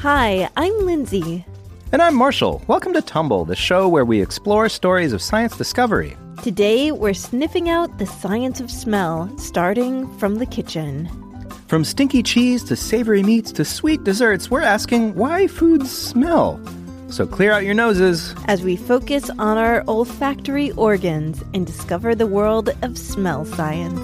Hi, I'm Lindsay. And I'm Marshall. Welcome to Tumble, the show where we explore stories of science discovery. Today, we're sniffing out the science of smell, starting from the kitchen. From stinky cheese to savory meats to sweet desserts, we're asking why foods smell. So clear out your noses as we focus on our olfactory organs and discover the world of smell science.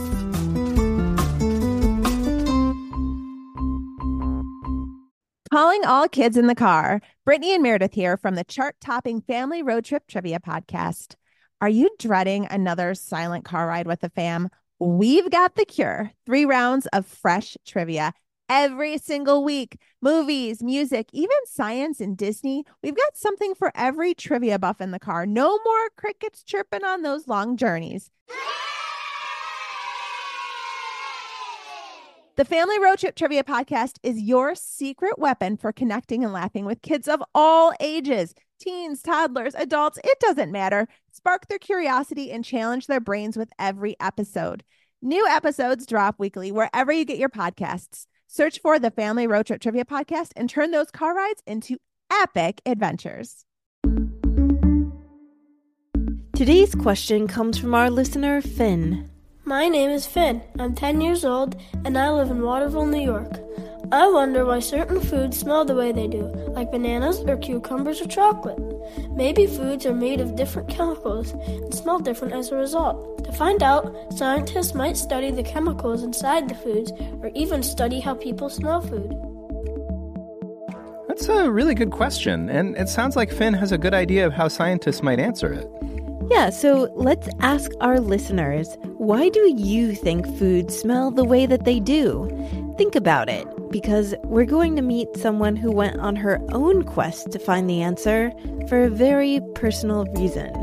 Calling all kids in the car. Brittany and Meredith here from the chart-topping Family Road Trip Trivia Podcast. Are you dreading another silent car ride with the fam? We've got the cure. 3 rounds of fresh trivia every single week. Movies, music, even science and Disney. We've got something for every trivia buff in the car. No more crickets chirping on those long journeys. The Family Road Trip Trivia Podcast is your secret weapon for connecting and laughing with kids of all ages. Teens, toddlers, adults, it doesn't matter. Spark their curiosity and challenge their brains with every episode. New episodes drop weekly wherever you get your podcasts. Search for the Family Road Trip Trivia Podcast and turn those car rides into epic adventures. Today's question comes from our listener, Finn. My name is Finn. I'm 10 years old, and I live in Waterville, New York. I wonder why certain foods smell the way they do, like bananas or cucumbers or chocolate. Maybe foods are made of different chemicals and smell different as a result. To find out, scientists might study the chemicals inside the foods or even study how people smell food. That's a really good question, and it sounds like Finn has a good idea of how scientists might answer it. Yeah, so let's ask our listeners, why do you think foods smell the way that they do? Think about it, because we're going to meet someone who went on her own quest to find the answer for a very personal reason.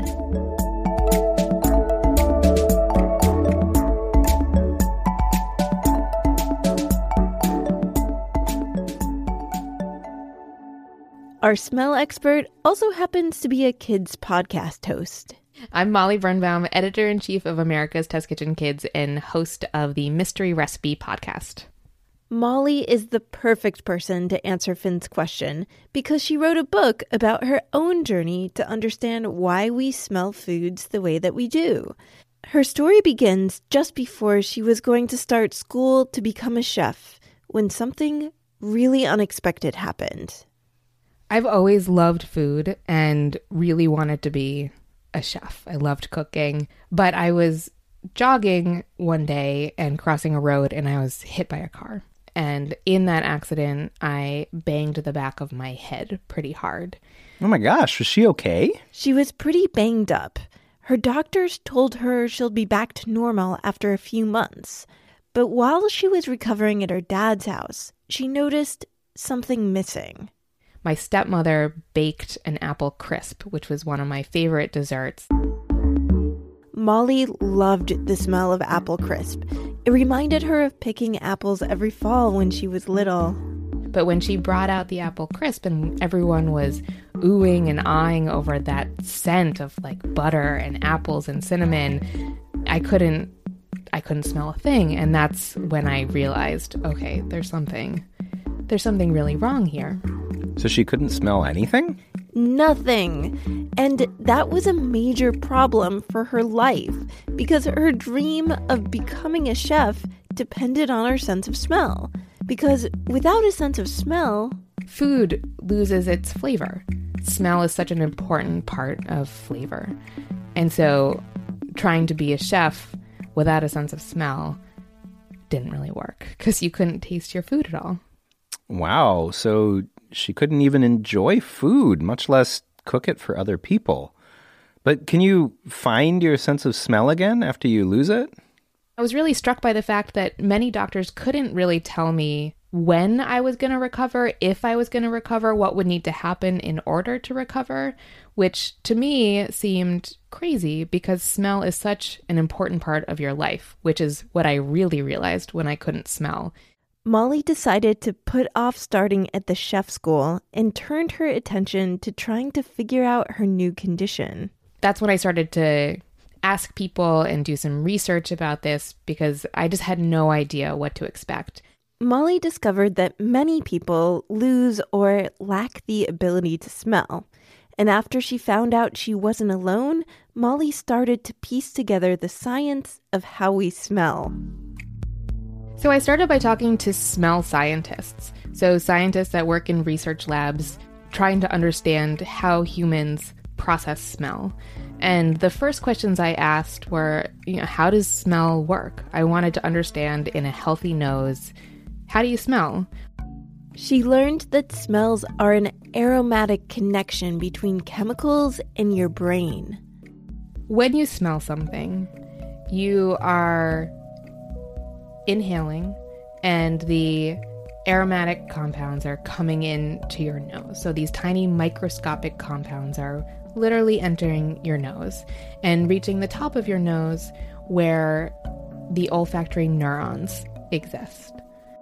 Our smell expert also happens to be a kids podcast host. I'm Molly Birnbaum, editor-in-chief of America's Test Kitchen Kids and host of the Mystery Recipe podcast. Molly is the perfect person to answer Finn's question because she wrote a book about her own journey to understand why we smell foods the way that we do. Her story begins just before she was going to start school to become a chef when something really unexpected happened. I've always loved food and really wanted to be a chef. I loved cooking, but I was jogging one day and crossing a road and I was hit by a car. And in that accident, I banged the back of my head pretty hard. Oh my gosh, was she okay? She was pretty banged up. Her doctors told her she'll be back to normal after a few months. But while she was recovering at her dad's house, she noticed something missing. My stepmother baked an apple crisp, which was one of my favorite desserts. Molly loved the smell of apple crisp. It reminded her of picking apples every fall when she was little. But when she brought out the apple crisp and everyone was oohing and eyeing over that scent of like butter and apples and cinnamon, I couldn't smell a thing. And that's when I realized, okay, there's something really wrong here. So she couldn't smell anything? Nothing. And that was a major problem for her life because her dream of becoming a chef depended on her sense of smell. Because without a sense of smell, food loses its flavor. Smell is such an important part of flavor. And so trying to be a chef without a sense of smell didn't really work because you couldn't taste your food at all. Wow, so she couldn't even enjoy food, much less cook it for other people. But can you find your sense of smell again after you lose it? I was really struck by the fact that many doctors couldn't really tell me when I was going to recover, if I was going to recover, what would need to happen in order to recover, which to me seemed crazy because smell is such an important part of your life, which is what I really realized when I couldn't smell. Molly decided to put off starting at the chef school and turned her attention to trying to figure out her new condition. That's when I started to ask people and do some research about this because I just had no idea what to expect. Molly discovered that many people lose or lack the ability to smell. And after she found out she wasn't alone, Molly started to piece together the science of how we smell. So I started by talking to smell scientists. So scientists that work in research labs trying to understand how humans process smell. And the first questions I asked were, how does smell work? I wanted to understand in a healthy nose, how do you smell? She learned that smells are an aromatic connection between chemicals in your brain. When you smell something, you are inhaling and the aromatic compounds are coming into your nose. So these tiny microscopic compounds are literally entering your nose and reaching the top of your nose where the olfactory neurons exist.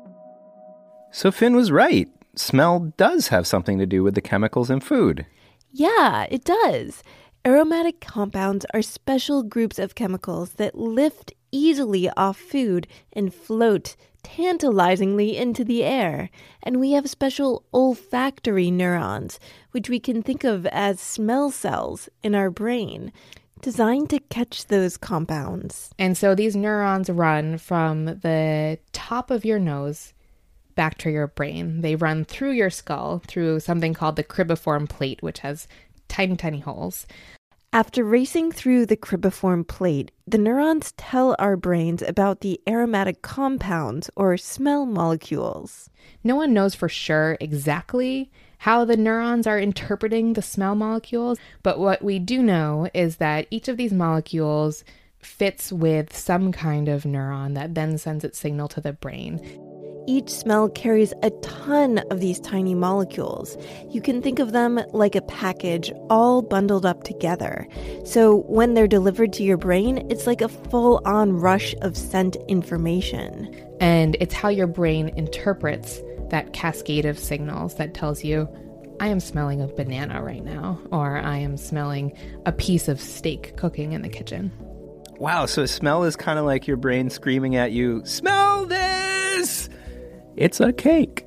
So Finn was right. Smell does have something to do with the chemicals in food. Yeah, it does. Aromatic compounds are special groups of chemicals that lift easily off food and float tantalizingly into the air. And we have special olfactory neurons, which we can think of as smell cells in our brain, designed to catch those compounds. And so these neurons run from the top of your nose back to your brain. They run through your skull, through something called the cribriform plate, which has tiny, tiny holes. After racing through the cribriform plate, the neurons tell our brains about the aromatic compounds or smell molecules. No one knows for sure exactly how the neurons are interpreting the smell molecules, but what we do know is that each of these molecules fits with some kind of neuron that then sends its signal to the brain. Each smell carries a ton of these tiny molecules. You can think of them like a package all bundled up together. So when they're delivered to your brain, it's like a full-on rush of scent information. And it's how your brain interprets that cascade of signals that tells you, I am smelling a banana right now, or I am smelling a piece of steak cooking in the kitchen. Wow, so smell is kind of like your brain screaming at you, smell this! It's a cake.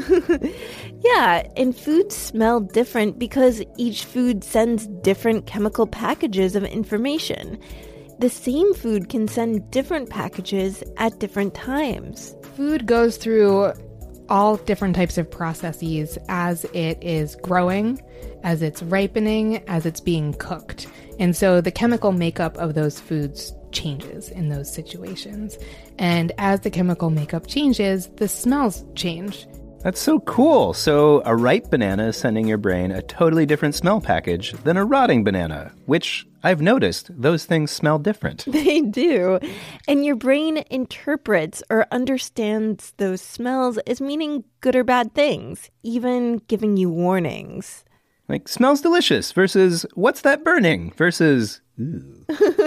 Yeah, and foods smell different because each food sends different chemical packages of information. The same food can send different packages at different times. Food goes through all different types of processes as it is growing, as it's ripening, as it's being cooked. And so the chemical makeup of those foods changes in those situations. And as the chemical makeup changes, the smells change. That's so cool. So a ripe banana is sending your brain a totally different smell package than a rotting banana, which I've noticed those things smell different. They do. And your brain interprets or understands those smells as meaning good or bad things, even giving you warnings. Like, smells delicious versus what's that burning versus ooh.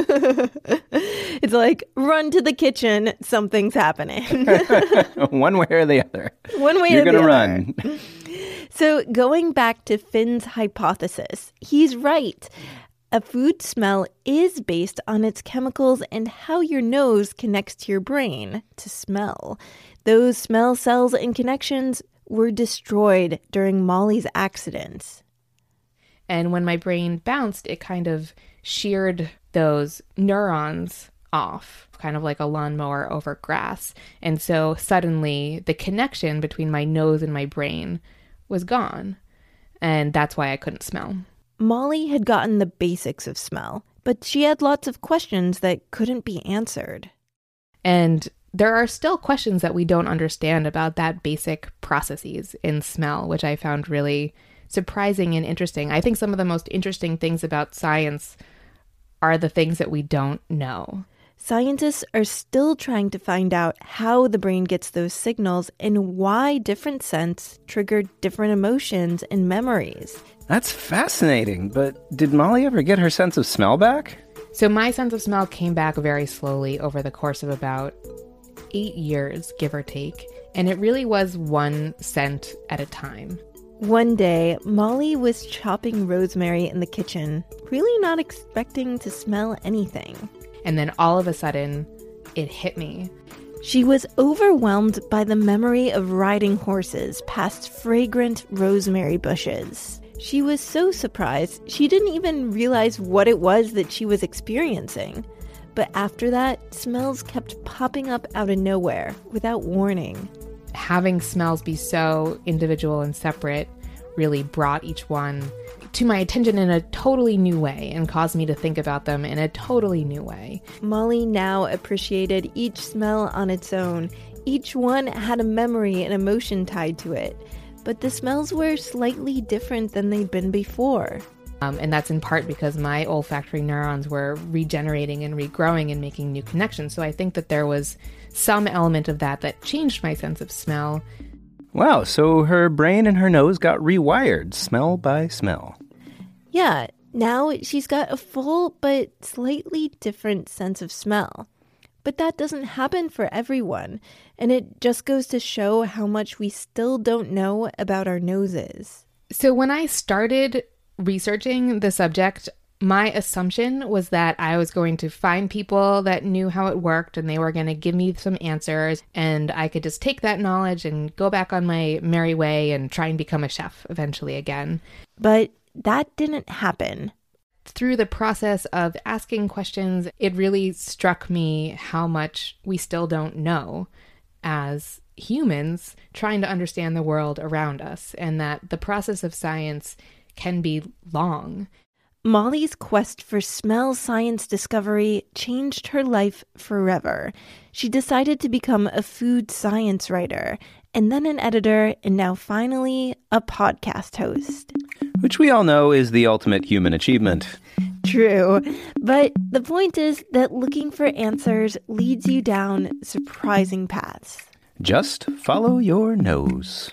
It's like, run to the kitchen, something's happening. One way or the other. One way You're or the gonna other. run. So going back to Finn's hypothesis, he's right. A food smell is based on its chemicals and how your nose connects to your brain to smell. Those smell cells and connections were destroyed during Molly's accident. And when my brain bounced, it kind of sheared those neurons off, kind of like a lawnmower over grass. And so suddenly the connection between my nose and my brain was gone. And that's why I couldn't smell. Molly had gotten the basics of smell, but she had lots of questions that couldn't be answered. And there are still questions that we don't understand about that basic processes in smell, which I found really surprising and interesting. I think some of the most interesting things about science are the things that we don't know. Scientists are still trying to find out how the brain gets those signals and why different scents trigger different emotions and memories. That's fascinating, but did Molly ever get her sense of smell back? So my sense of smell came back very slowly over the course of about 8 years, give or take, and it really was one scent at a time. One day, Molly was chopping rosemary in the kitchen, really not expecting to smell anything. And then all of a sudden, it hit me. She was overwhelmed by the memory of riding horses past fragrant rosemary bushes. She was so surprised she didn't even realize what it was that she was experiencing. But after that, smells kept popping up out of nowhere without warning. Having smells be so individual and separate really brought each one to my attention in a totally new way and caused me to think about them in a totally new way. Molly now appreciated each smell on its own. Each one had a memory and emotion tied to it. But the smells were slightly different than they'd been before. And that's in part because my olfactory neurons were regenerating and regrowing and making new connections. So I think that there was some element of that changed my sense of smell. Wow, so her brain and her nose got rewired, smell by smell. Yeah, now she's got a full but slightly different sense of smell. But that doesn't happen for everyone, and it just goes to show how much we still don't know about our noses. So when I started researching the subject, my assumption was that I was going to find people that knew how it worked and they were going to give me some answers, and I could just take that knowledge and go back on my merry way and try and become a chef eventually again. But that didn't happen. Through the process of asking questions, it really struck me how much we still don't know as humans trying to understand the world around us, and that the process of science can be long. Molly's quest for smell science discovery changed her life forever. She decided to become a food science writer, and then an editor, and now finally a podcast host. Which we all know is the ultimate human achievement. True, but the point is that looking for answers leads you down surprising paths. Just follow your nose.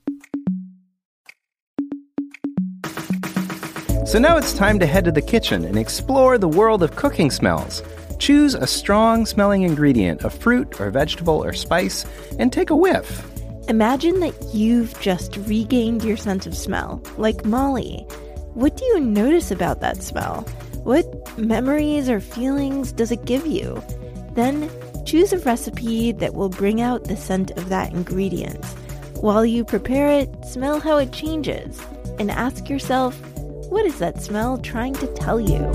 So now it's time to head to the kitchen and explore the world of cooking smells. Choose a strong-smelling ingredient, a fruit or vegetable or spice, and take a whiff. Imagine that you've just regained your sense of smell, like Molly. What do you notice about that smell? What memories or feelings does it give you? Then choose a recipe that will bring out the scent of that ingredient. While you prepare it, smell how it changes, and ask yourself, what is that smell trying to tell you?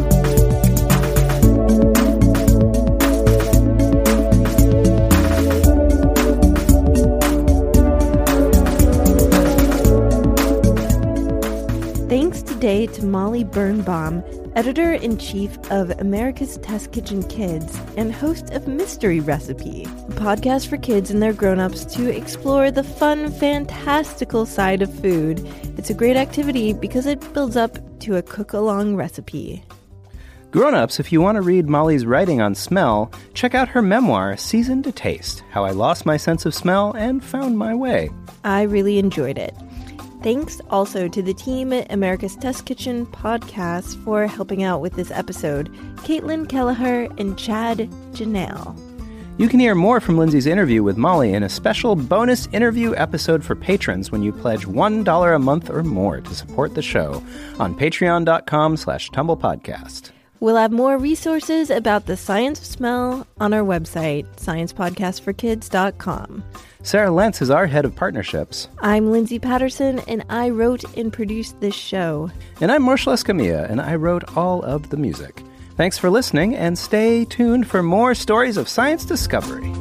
Thanks today to Molly Birnbaum, editor-in-chief of America's Test Kitchen Kids and host of Mystery Recipe, a podcast for kids and their grown-ups to explore the fun, fantastical side of food. It's a great activity because it builds up to a cook-along recipe. Grown-ups, if you want to read Molly's writing on smell, check out her memoir, Seasoned to Taste, How I Lost My Sense of Smell and Found My Way. I really enjoyed it. Thanks also to the team at America's Test Kitchen Podcast for helping out with this episode, Caitlin Kelleher and Chad Janelle. You can hear more from Lindsay's interview with Molly in a special bonus interview episode for patrons when you pledge $1 a month or more to support the show on patreon.com/tumblepodcast. We'll have more resources about the science of smell on our website, sciencepodcastforkids.com. Sarah Lentz is our head of partnerships. I'm Lindsay Patterson, and I wrote and produced this show. And I'm Morsha Escamilla, and I wrote all of the music. Thanks for listening, and stay tuned for more stories of science discovery.